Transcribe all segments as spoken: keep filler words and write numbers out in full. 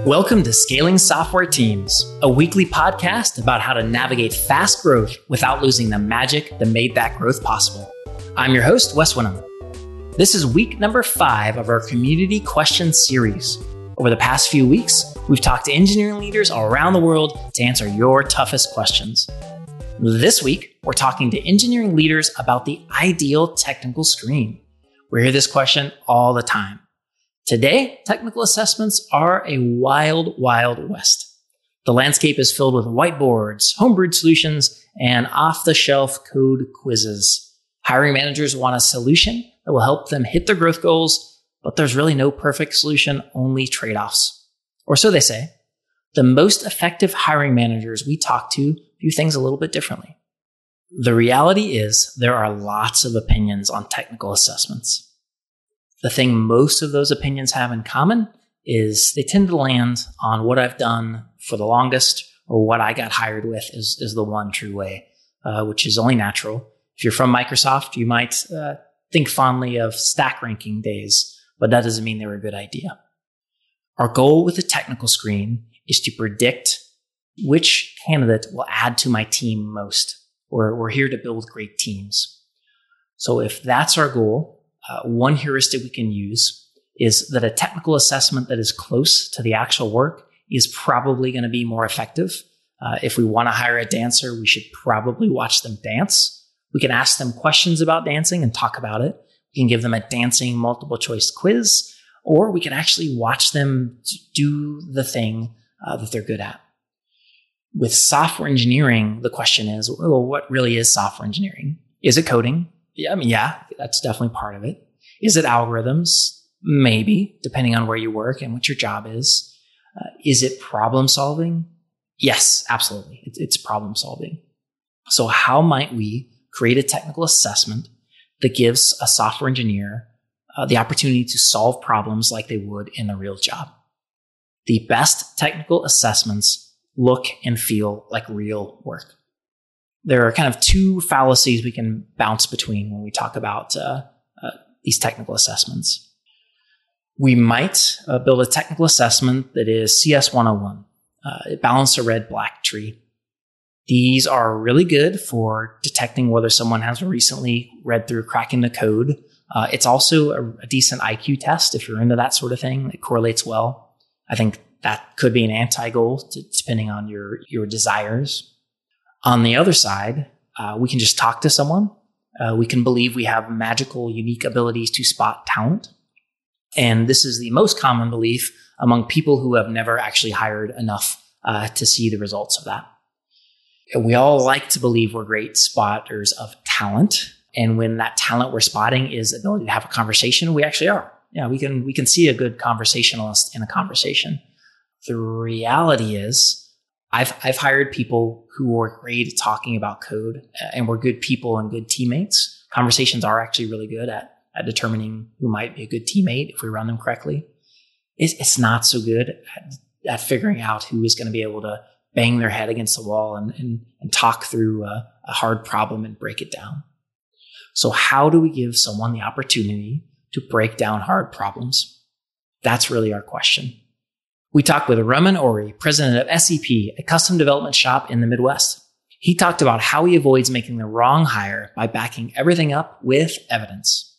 Welcome to Scaling Software Teams, a weekly podcast about how to navigate fast growth without losing the magic that made that growth possible. I'm your host, Wes Winham. This is week number five of our Community Questions series. Over the past few weeks, we've talked to engineering leaders around the world to answer your toughest questions. This week, we're talking to engineering leaders about the ideal technical screen. We hear this question all the time. Today, technical assessments are a wild, wild west. The landscape is filled with whiteboards, homebrewed solutions, and off-the-shelf code quizzes. Hiring managers want a solution that will help them hit their growth goals, but there's really no perfect solution, only trade-offs. Or so they say. The most effective hiring managers we talk to view things a little bit differently. The reality is there are lots of opinions on technical assessments. The thing most of those opinions have in common is they tend to land on what I've done for the longest or what I got hired with is, is the one true way, uh, which is only natural. If you're from Microsoft, you might uh, think fondly of stack ranking days, but that doesn't mean they were a good idea. Our goal with the technical screen is to predict which candidate will add to my team most. We're, we're here to build great teams. So if that's our goal, Uh, one heuristic we can use is that a technical assessment that is close to the actual work is probably going to be more effective. Uh, if we want to hire a dancer, we should probably watch them dance. We can ask them questions about dancing and talk about it. We can give them a dancing multiple choice quiz, or we can actually watch them do the thing uh, that they're good at. With software engineering, the question is, well, what really is software engineering? Is it coding? Yeah, I mean, yeah, that's definitely part of it. Is it algorithms? Maybe, depending on where you work and what your job is. Uh, is it problem solving? Yes, absolutely. It's, it's problem solving. So how might we create a technical assessment that gives a software engineer uh, the opportunity to solve problems like they would in a real job? The best technical assessments look and feel like real work. There are kind of two fallacies we can bounce between when we talk about uh, uh, these technical assessments. We might uh, build a technical assessment that is C S one oh one. Uh, balance a red-black tree. These are really good for detecting whether someone has recently read through cracking the code. Uh, it's also a, a decent I Q test if you're into that sort of thing. It correlates well. I think that could be an anti-goal to, depending on your, your desires. On the other side, uh, we can just talk to someone. Uh, we can believe we have magical, unique abilities to spot talent. And this is the most common belief among people who have never actually hired enough uh, to see the results of that. And we all like to believe we're great spotters of talent. And when that talent we're spotting is ability to have a conversation, we actually are. Yeah, we can, we can see a good conversationalist in a conversation. The reality is, I've I've hired people who are great at talking about code and were good people and good teammates. Conversations are actually really good at, at determining who might be a good teammate if we run them correctly. It's, it's not so good at, at figuring out who is going to be able to bang their head against the wall and, and, and talk through a, a hard problem and break it down. So how do we give someone the opportunity to break down hard problems? That's really our question. We talked with Raman Ori, president of S E P, a custom development shop in the Midwest. He talked about how he avoids making the wrong hire by backing everything up with evidence.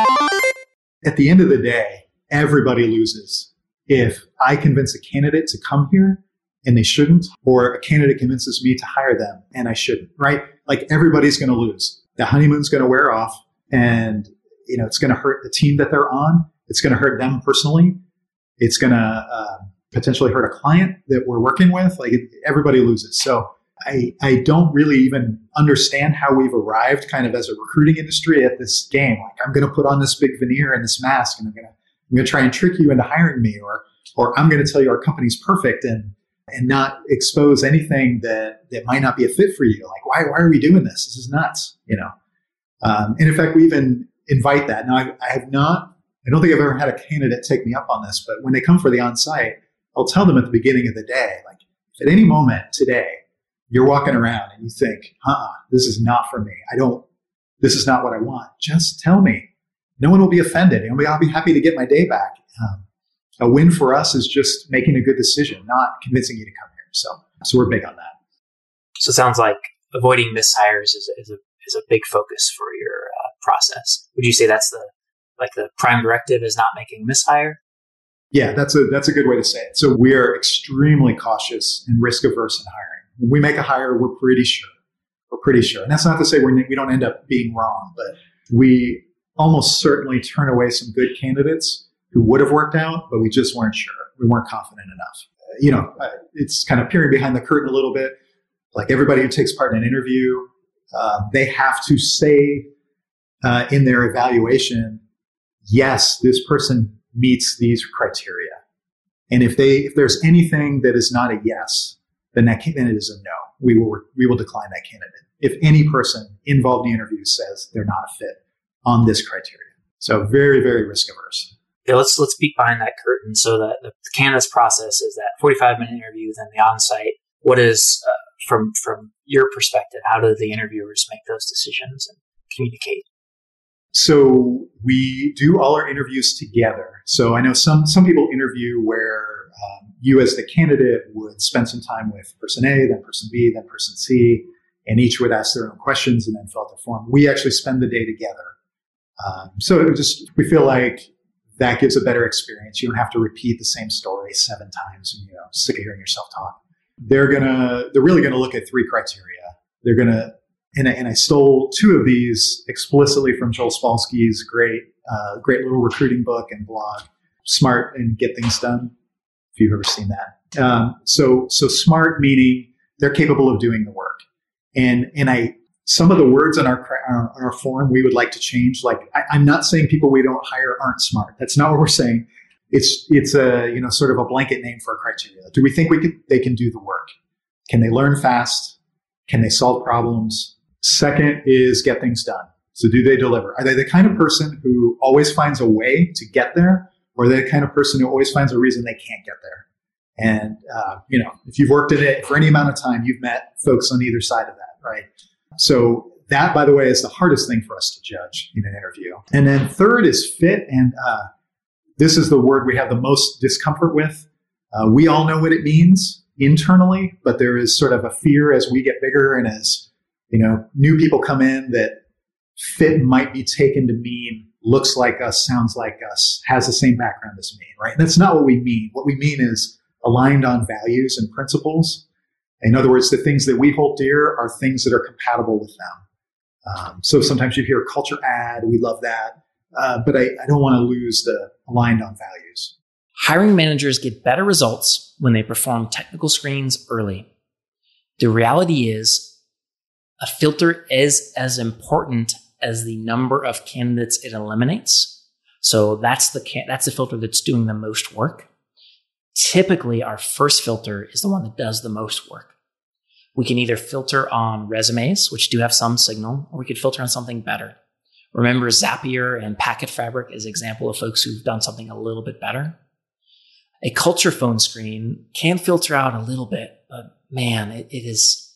At the end of the day, everybody loses. If I convince a candidate to come here and they shouldn't, or a candidate convinces me to hire them and I shouldn't, right? Like everybody's going to lose. The honeymoon's going to wear off and, you know, it's going to hurt the team that they're on. It's going to hurt them personally. It's going to uh, potentially hurt a client that we're working with. Like everybody loses. So I, I don't really even understand how we've arrived kind of as a recruiting industry at this game. Like I'm going to put on this big veneer and this mask and I'm going to, I'm going to try and trick you into hiring me, or, or I'm going to tell you our company's perfect and, and not expose anything that, that might not be a fit for you. Like, why, why are we doing this? This is nuts, you know? Um, and in fact, we even invite that. Now I, I have not, I don't think I've ever had a candidate take me up on this, but when they come for the on-site, I'll tell them at the beginning of the day, like, if at any moment today, you're walking around and you think, uh-uh, this is not for me. I don't, this is not what I want. Just tell me. No one will be offended. I'll be, I'll be happy to get my day back. Um, a win for us is just making a good decision, not convincing you to come here. So, so we're big on that. So it sounds like avoiding mishires is, is a is a big focus for your uh, process. Would you say that's the like the prime directive is not making a mishire? Yeah, that's a that's a good way to say it. So we are extremely cautious and risk averse in hiring. When we make a hire, we're pretty sure. We're pretty sure, and that's not to say we're, we don't end up being wrong, but we almost certainly turn away some good candidates who would have worked out, but we just weren't sure. We weren't confident enough. Uh, you know, uh, it's kind of peering behind the curtain a little bit. Like everybody who takes part in an interview, uh, they have to say uh, in their evaluation, yes, this person meets these criteria. And if they if there's anything that is not a yes, then that then it is a no. We will we will decline that candidate. If any person involved in the interview says they're not a fit on this criteria. So very, very risk averse. Yeah, let's let's peek behind that curtain. So that the candidate's process is that forty-five minute interview, then the on-site. What is uh, from from your perspective? How do the interviewers make those decisions and communicate? So we do all our interviews together. So I know some some people interview where um, you as the candidate would spend some time with person A, then person B, then person C, and each would ask their own questions and then fill out the form. We actually spend the day together. Um, so it just we feel like that gives a better experience. You don't have to repeat the same story seven times and you know sick of hearing yourself talk. They're gonna they're really gonna look at three criteria. They're gonna and I, and I stole two of these explicitly from Joel Spolsky's great uh, great little recruiting book and blog, Smart and Get Things Done. If you've ever seen that, um, so so smart meaning they're capable of doing the work, and and I. Some of the words on our on our form we would like to change. Like I, I'm not saying people we don't hire aren't smart. That's not what we're saying. It's it's a you know sort of a blanket name for a criteria. Do we think we can they can do the work? Can they learn fast? Can they solve problems? Second is get things done. So do they deliver? Are they the kind of person who always finds a way to get there, or are they the kind of person who always finds a reason they can't get there? And uh, you know if you've worked in it for any amount of time, you've met folks on either side of that, right? So that, by the way, is the hardest thing for us to judge in an interview. And then third is fit. And uh, this is the word we have the most discomfort with. Uh, we all know what it means internally, but there is sort of a fear as we get bigger and as you know new people come in that fit might be taken to mean looks like us, sounds like us, has the same background as me, right? And that's not what we mean. What we mean is aligned on values and principles. In other words, the things that we hold dear are things that are compatible with them. Um, so sometimes you hear culture add, we love that, uh, but I, I don't want to lose the aligned on values. Hiring managers get better results when they perform technical screens early. The reality is a filter is as important as the number of candidates it eliminates. So that's the can- that's the filter that's doing the most work. Typically, our first filter is the one that does the most work. We can either filter on resumes, which do have some signal, or we could filter on something better. Remember Zapier and Packet Fabric as an example of folks who've done something a little bit better. A culture phone screen can filter out a little bit, but man, it, it is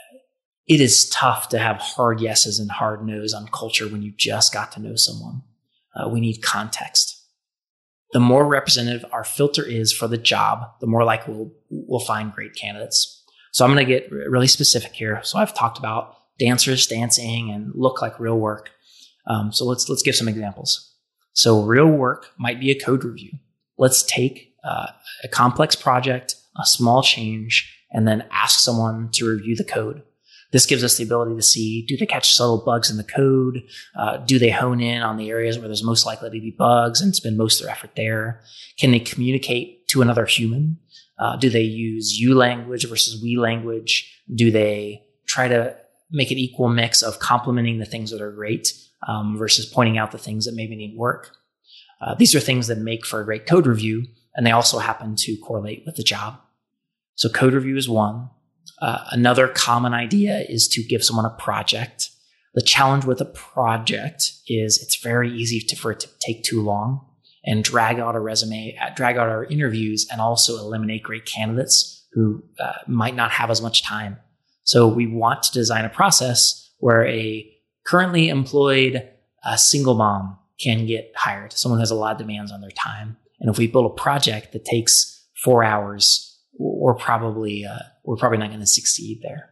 it is tough to have hard yeses and hard no's on culture when you just got to know someone. Uh, we need context. The more representative our filter is for the job, the more likely we'll, we'll find great candidates. So I'm going to get really specific here. So I've talked about dancers dancing and look like real work. Um, so let's let's give some examples. So real work might be a code review. Let's take uh, a complex project, a small change, and then ask someone to review the code. This gives us the ability to see, do they catch subtle bugs in the code? Uh, do they hone in on the areas where there's most likely to be bugs and spend most of their effort there? Can they communicate to another human? Uh, do they use you language versus we language? Do they try to make an equal mix of complimenting the things that are great um, versus pointing out the things that maybe need work? Uh, these are things that make for a great code review, and they also happen to correlate with the job. So code review is one. Uh, another common idea is to give someone a project. The challenge with a project is it's very easy to, for it to take too long and drag out a resume, drag out our interviews, and also eliminate great candidates who uh, might not have as much time. So we want to design a process where a currently employed uh, single mom can get hired, someone who has a lot of demands on their time. And if we build a project that takes four hours, we're probably uh, we're probably not going to succeed there.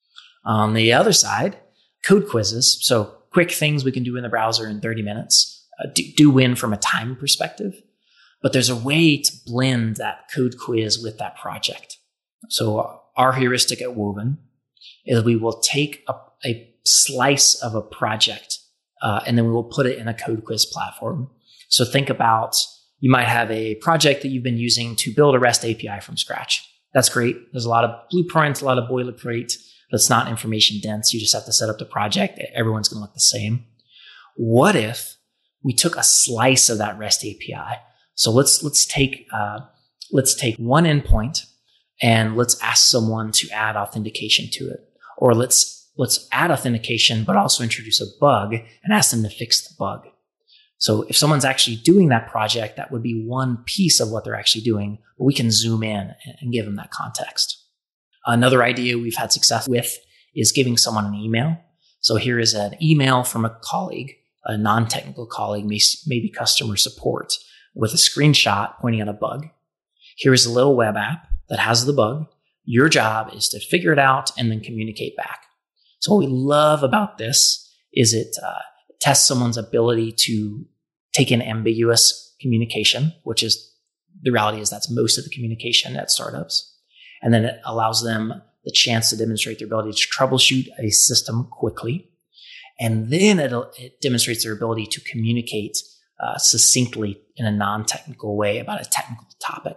On the other side, code quizzes, so quick things we can do in the browser in thirty minutes, uh, do, do win from a time perspective. But there's a way to blend that code quiz with that project. So our heuristic at Woven is we will take a, a slice of a project uh, and then we will put it in a code quiz platform. So think about, you might have a project that you've been using to build a REST A P I from scratch. That's great. There's a lot of blueprints, a lot of boilerplate. That's not information dense. You just have to set up the project. Everyone's going to look the same. What if we took a slice of that REST A P I? So let's let's take uh, let's take one endpoint and let's ask someone to add authentication to it, or let's let's add authentication but also introduce a bug and ask them to fix the bug. So if someone's actually doing that project, that would be one piece of what they're actually doing, but we can zoom in and give them that context. Another idea we've had success with is giving someone an email. So here is an email from a colleague, a non-technical colleague, maybe customer support, with a screenshot pointing at a bug. Here is a little web app that has the bug. Your job is to figure it out and then communicate back. So what we love about this is it uh, tests someone's ability to take in ambiguous communication, which is, the reality is that's most of the communication at startups. And then it allows them the chance to demonstrate their ability to troubleshoot a system quickly. And then it, it demonstrates their ability to communicate uh, succinctly in a non-technical way about a technical topic.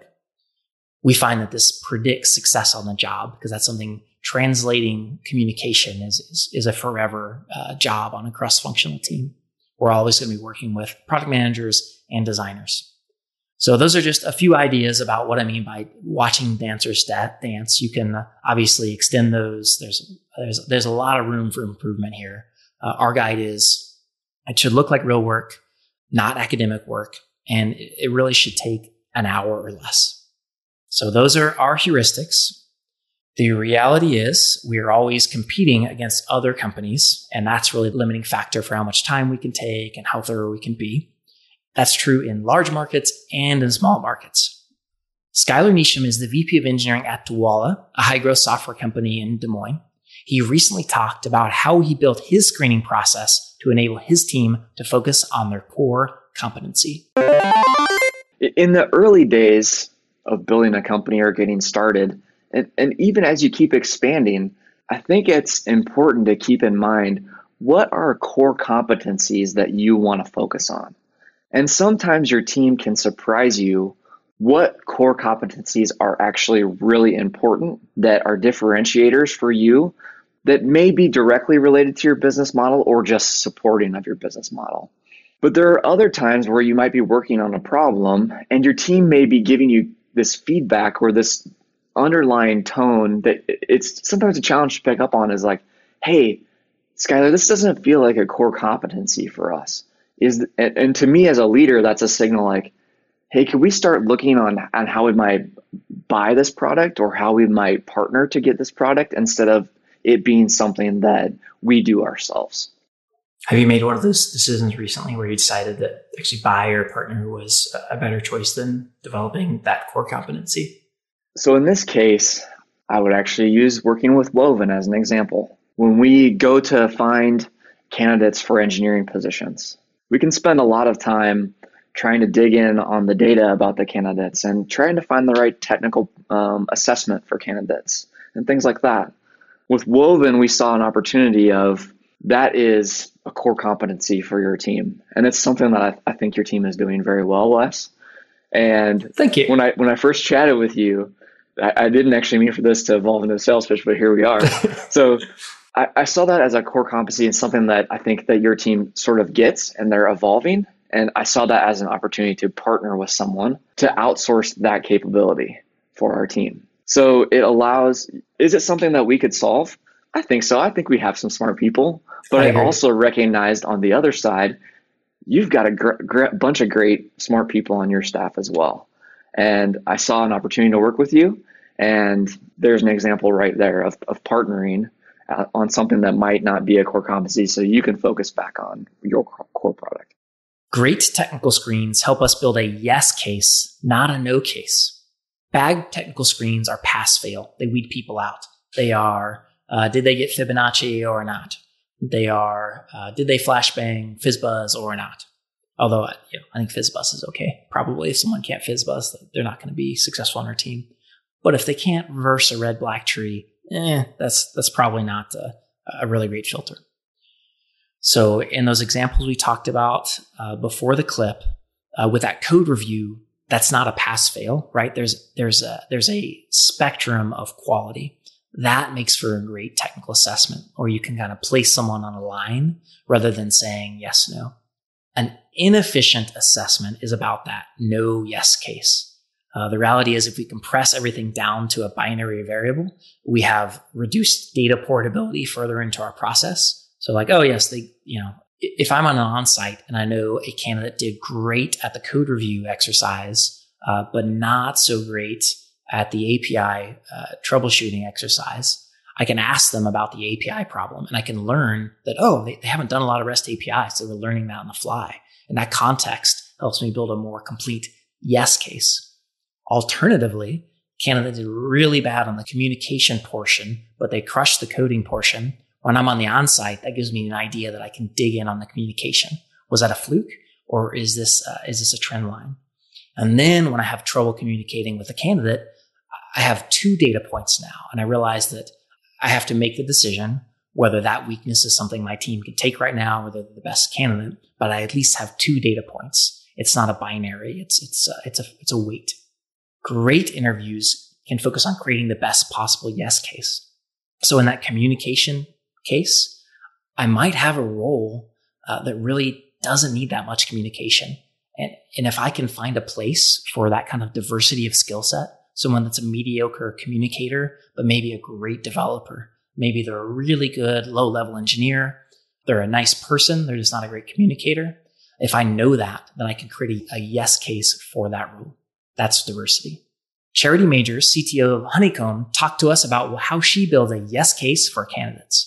We find that this predicts success on the job because that's something translating communication is, is, is a forever uh, job on a cross-functional team. We're always going to be working with product managers and designers. So those are just a few ideas about what I mean by watching dancers dance. You can uh, obviously extend those. There's, there's, there's a lot of room for improvement here. Uh, our guide is, it should look like real work, not academic work, and it, it really should take an hour or less. So those are our heuristics. The reality is we are always competing against other companies, and that's really the limiting factor for how much time we can take and how thorough we can be. That's true in large markets and in small markets. Skylar Neesham is the V P of Engineering at Dwolla, a high-growth software company in Des Moines. He recently talked about how he built his screening process to enable his team to focus on their core competency. In the early days of building a company or getting started, and, and even as you keep expanding, I think it's important to keep in mind what are core competencies that you want to focus on. And sometimes your team can surprise you what core competencies are actually really important that are differentiators for you that may be directly related to your business model or just supporting of your business model. But there are other times where you might be working on a problem and your team may be giving you this feedback or this underlying tone that it's sometimes a challenge to pick up on is like, hey, Skylar, this doesn't feel like a core competency for us. Is and, and to me as a leader, that's a signal like, hey, can we start looking on, on how we might buy this product or how we might partner to get this product instead of it being something that we do ourselves. Have you made one of those decisions recently where you decided that actually buy or partner was a better choice than developing that core competency? So in this case, I would actually use working with Woven as an example. When we go to find candidates for engineering positions, we can spend a lot of time trying to dig in on the data about the candidates and trying to find the right technical um, assessment for candidates and things like that. With Woven, we saw an opportunity of that is a core competency for your team. And it's something that I, I think your team is doing very well, Wes. And thank you. When I when I first chatted with you, I, I didn't actually mean for this to evolve into a sales pitch, but here we are. So I, I saw that as a core competency and something that I think that your team sort of gets and they're evolving. And I saw that as an opportunity to partner with someone to outsource that capability for our team. So it allows, is it something that we could solve? I think so. I think we have some smart people, but I, I also recognized on the other side, you've got a gr- gr- bunch of great smart people on your staff as well. And I saw an opportunity to work with you. And there's an example right there of, of partnering uh, on something that might not be a core competency so you can focus back on your core product. Great technical screens help us build a yes case, not a no case. Bad technical screens are pass-fail. They weed people out. They are, uh, did they get Fibonacci or not? They are, uh, did they flashbang FizzBuzz or not? Although, you know, I think FizzBuzz is okay. Probably if someone can't FizzBuzz, they're not going to be successful on our team. But if they can't reverse a red-black tree, eh, that's that's probably not a, a really great filter. So in those examples we talked about uh, before the clip, uh, with that code review, that's not a pass-fail, right? There's there's a there's a spectrum of quality. That makes for a great technical assessment, or you can kind of place someone on a line rather than saying yes, no. An inefficient assessment is about that no, yes case. Uh, the reality is if we compress everything down to a binary variable, we have reduced data portability further into our process. So like, oh yes, they, you know, if I'm on an on-site and I know a candidate did great at the code review exercise, uh, but not so great at the A P I uh, troubleshooting exercise, I can ask them about the A P I problem and I can learn that, oh, they, they haven't done a lot of REST A P Is, so we're learning that on the fly. And that context helps me build a more complete yes case. Alternatively, candidate did really bad on the communication portion, but they crushed the coding portion. When I'm on the on-site, that gives me an idea that I can dig in on the communication. Was that a fluke, or is this uh, is this a trend line? And then when I have trouble communicating with a candidate, I have two data points now, and I realize that I have to make the decision whether that weakness is something my team can take right now, or they're the best candidate. But I at least have two data points. It's not a binary. It's it's uh, it's a it's a weight. Great interviews can focus on creating the best possible yes case. So in that communication case, I might have a role uh, that really doesn't need that much communication. And, and if I can find a place for that kind of diversity of skill set, someone that's a mediocre communicator, but maybe a great developer, maybe they're a really good low-level engineer, they're a nice person, they're just not a great communicator. If I know that, then I can create a, a yes case for that role. That's diversity. Charity Majors, C T O of Honeycomb, talked to us about how she builds a yes case for candidates.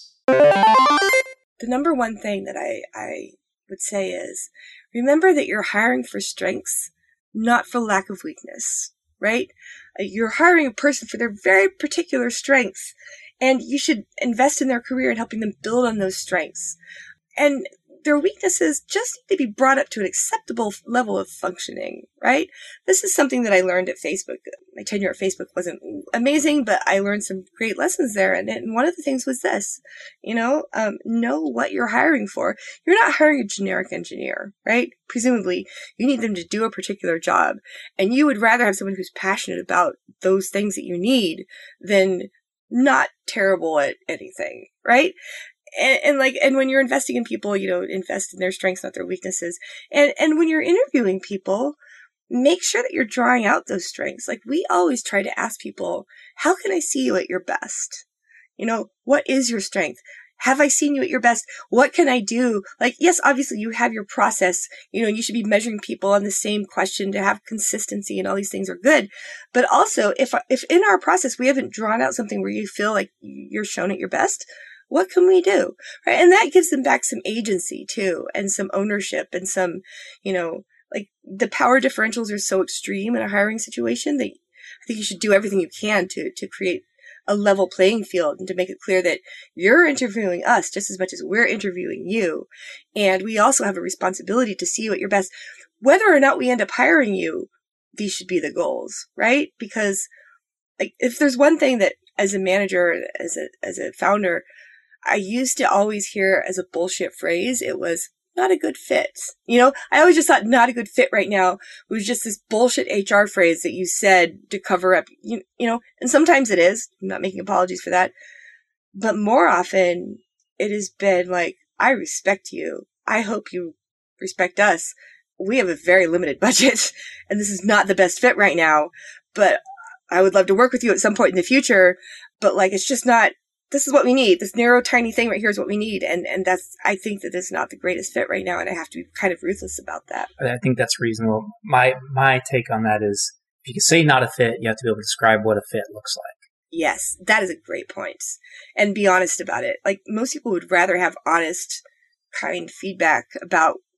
The number one thing that I, I would say is, remember that you're hiring for strengths, not for lack of weakness, right? You're hiring a person for their very particular strengths, and you should invest in their career and helping them build on those strengths. And their weaknesses just need to be brought up to an acceptable level of functioning, right? This is something that I learned at Facebook. My tenure at Facebook wasn't amazing, but I learned some great lessons there. And, and one of the things was this, you know, um, know what you're hiring for. You're not hiring a generic engineer, right? Presumably, you need them to do a particular job. And you would rather have someone who's passionate about those things that you need than not terrible at anything, right? And, and like, and when you're investing in people, you know, invest in their strengths, not their weaknesses. And, and when you're interviewing people, make sure that you're drawing out those strengths. Like we always try to ask people, how can I see you at your best? You know, what is your strength? Have I seen you at your best? What can I do? Like, yes, obviously you have your process, you know, you should be measuring people on the same question to have consistency and all these things are good. But also if, if in our process, we haven't drawn out something where you feel like you're shown at your best, what can we do? Right. And that gives them back some agency too, and some ownership and some, you know, like the power differentials are so extreme in a hiring situation that I think you should do everything you can to, to create a level playing field and to make it clear that you're interviewing us just as much as we're interviewing you. And we also have a responsibility to see you at your best. Whether or not we end up hiring you, these should be the goals, right? Because like if there's one thing that as a manager, as a, as a founder, I used to always hear as a bullshit phrase, it was not a good fit. You know, I always just thought not a good fit right now was just this bullshit H R phrase that you said to cover up, you, you know, and sometimes it is. I'm not making apologies for that. But more often it has been like, I respect you. I hope you respect us. We have a very limited budget and this is not the best fit right now, but I would love to work with you at some point in the future. But like, it's just not, this is what we need. This narrow, tiny thing right here is what we need. And, and that's, I think that it's not the greatest fit right now. And I have to be kind of ruthless about that. I think that's reasonable. My, my take on that is if you can say not a fit, you have to be able to describe what a fit looks like. Yes, that is a great point. And be honest about it. Like most people would rather have honest, kind feedback about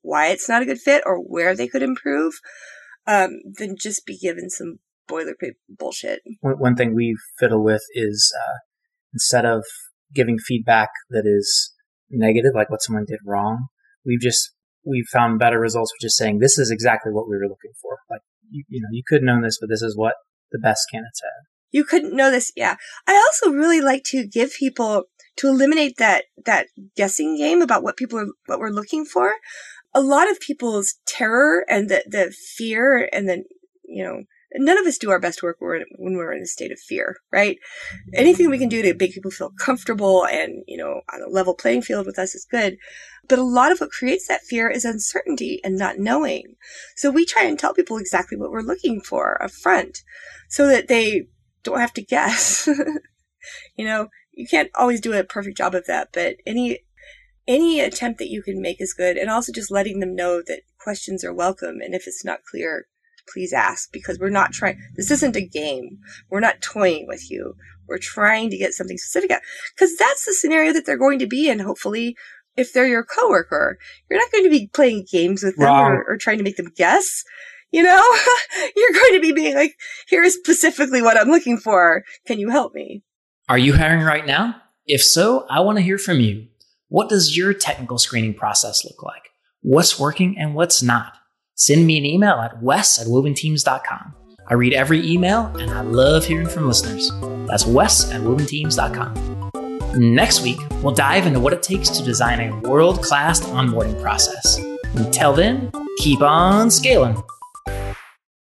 why it's not a good fit or where they could improve, um, than just be given some boilerplate bullshit. One, one thing we fiddle with is uh, instead of giving feedback that is negative, like what someone did wrong, we've just we've found better results with just saying this is exactly what we were looking for. Like you, you know, you could have known this, but this is what the best candidates had. You couldn't know this, yeah. I also really like to give people to eliminate that that guessing game about what people are what we're looking for. A lot of people's terror and the the fear and the you know. None of us do our best work when we're in a state of fear, right? Anything we can do to make people feel comfortable and, you know, on a level playing field with us is good. But a lot of what creates that fear is uncertainty and not knowing. So we try and tell people exactly what we're looking for up front so that they don't have to guess. You know, you can't always do a perfect job of that, but any any attempt that you can make is good. And also just letting them know that questions are welcome. And if it's not clear, please ask, because we're not trying, this isn't a game. We're not toying with you. We're trying to get something specific out, because that's the scenario that they're going to be in. Hopefully, if they're your coworker, you're not going to be playing games with them or, or trying to make them guess. You know, you're going to be being like, here's specifically what I'm looking for. Can you help me? Are you hiring right now? If so, I want to hear from you. What does your technical screening process look like? What's working and what's not? Send me an email at wes at woven teams dot com. I read every email and I love hearing from listeners. That's wes at woven teams dot com. Next week, we'll dive into what it takes to design a world-class onboarding process. Until then, keep on scaling.